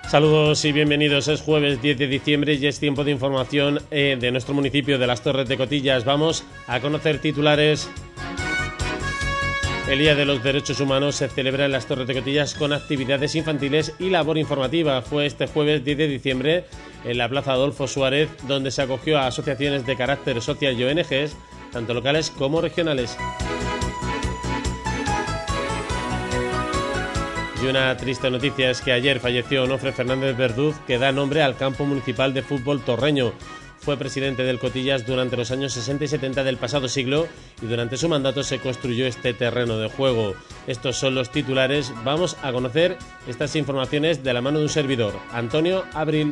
Saludos y bienvenidos. Es jueves 10 de diciembre y es tiempo de información de nuestro municipio de Las Torres de Cotillas. Vamos a conocer titulares. El Día de los Derechos Humanos se celebra en Las Torres de Cotillas con actividades infantiles y labor informativa. Fue este jueves 10 de diciembre en la Plaza Adolfo Suárez, donde se acogió a asociaciones de carácter social y ONGs, tanto locales como regionales. Y una triste noticia es que ayer falleció Onofre Fernández Verduz, que da nombre al campo municipal de fútbol torreño. Fue presidente del Cotillas durante los años 60 y 70 del pasado siglo y durante su mandato se construyó este terreno de juego. Estos son los titulares. Vamos a conocer estas informaciones de la mano de un servidor, Antonio Abril.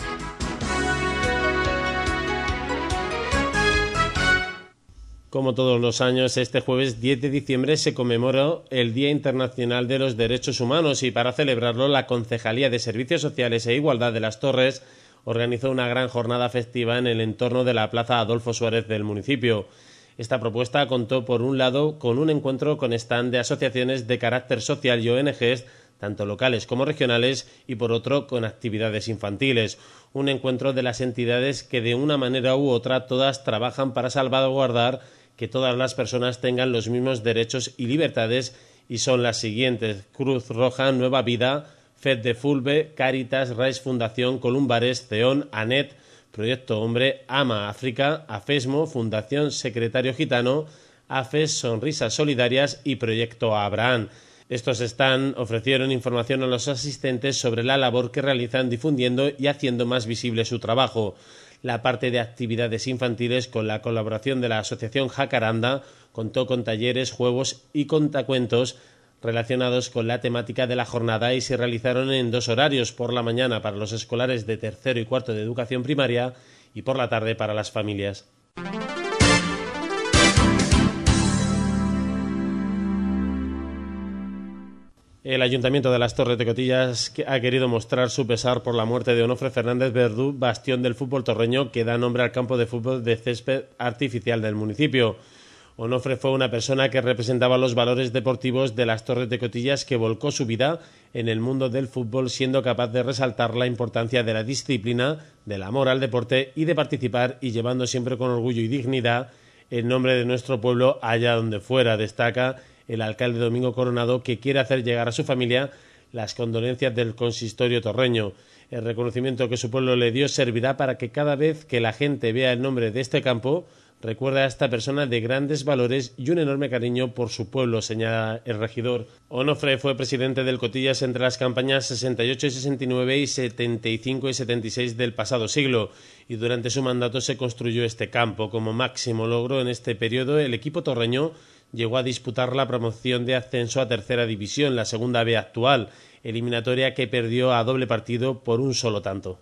Como todos los años, este jueves 10 de diciembre se conmemoró el Día Internacional de los Derechos Humanos y para celebrarlo la Concejalía de Servicios Sociales e Igualdad de Las Torres organizó una gran jornada festiva en el entorno de la Plaza Adolfo Suárez del municipio. Esta propuesta contó por un lado con un encuentro con stand de asociaciones de carácter social y ONGs, tanto locales como regionales, y por otro con actividades infantiles. Un encuentro de las entidades que de una manera u otra todas trabajan para salvaguardar que todas las personas tengan los mismos derechos y libertades, y son las siguientes: Cruz Roja, Nueva Vida, FED de Fulbe, Cáritas, RAIS Fundación, Columbares, CEON, ANET, Proyecto Hombre, AMA África, AFESMO, Fundación Secretario Gitano, AFES, Sonrisas Solidarias y Proyecto Abraham. Estos ofrecieron información a los asistentes sobre la labor que realizan difundiendo y haciendo más visible su trabajo. La parte de actividades infantiles, con la colaboración de la Asociación Jacaranda, contó con talleres, juegos y contacuentos relacionados con la temática de la jornada y se realizaron en dos horarios: por la mañana para los escolares de tercero y cuarto de educación primaria y por la tarde para las familias. El Ayuntamiento de Las Torres de Cotillas ha querido mostrar su pesar por la muerte de Onofre Fernández Verdú, bastión del fútbol torreño que da nombre al campo de fútbol de césped artificial del municipio. Onofre fue una persona que representaba los valores deportivos de Las Torres de Cotillas, que volcó su vida en el mundo del fútbol, siendo capaz de resaltar la importancia de la disciplina, del amor al deporte y de participar, y llevando siempre con orgullo y dignidad el nombre de nuestro pueblo allá donde fuera. Destaca el alcalde Domingo Coronado, que quiere hacer llegar a su familia las condolencias del consistorio torreño. El reconocimiento que su pueblo le dio servirá para que cada vez que la gente vea el nombre de este campo recuerde a esta persona de grandes valores y un enorme cariño por su pueblo, señala el regidor. Onofre fue presidente del Cotillas entre las campañas 68 y 69 y 75 y 76 del pasado siglo, y durante su mandato se construyó este campo. Como máximo logro en este periodo, el equipo torreño llegó a disputar la promoción de ascenso a tercera división, la segunda B actual, eliminatoria que perdió a doble partido por un solo tanto.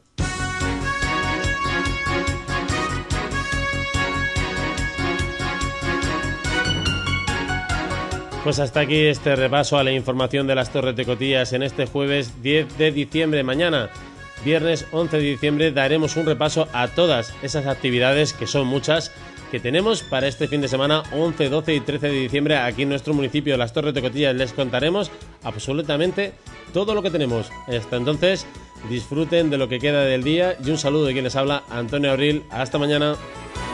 Pues hasta aquí este repaso a la información de Las Torres de Cotillas en este jueves 10 de diciembre. Mañana, viernes 11 de diciembre, daremos un repaso a todas esas actividades, que son muchas, que tenemos para este fin de semana 11, 12 y 13 de diciembre aquí en nuestro municipio de Las Torres de Cotillas. Les contaremos absolutamente todo lo que tenemos. Hasta entonces, disfruten de lo que queda del día y un saludo de quien les habla, Antonio Abril. Hasta mañana.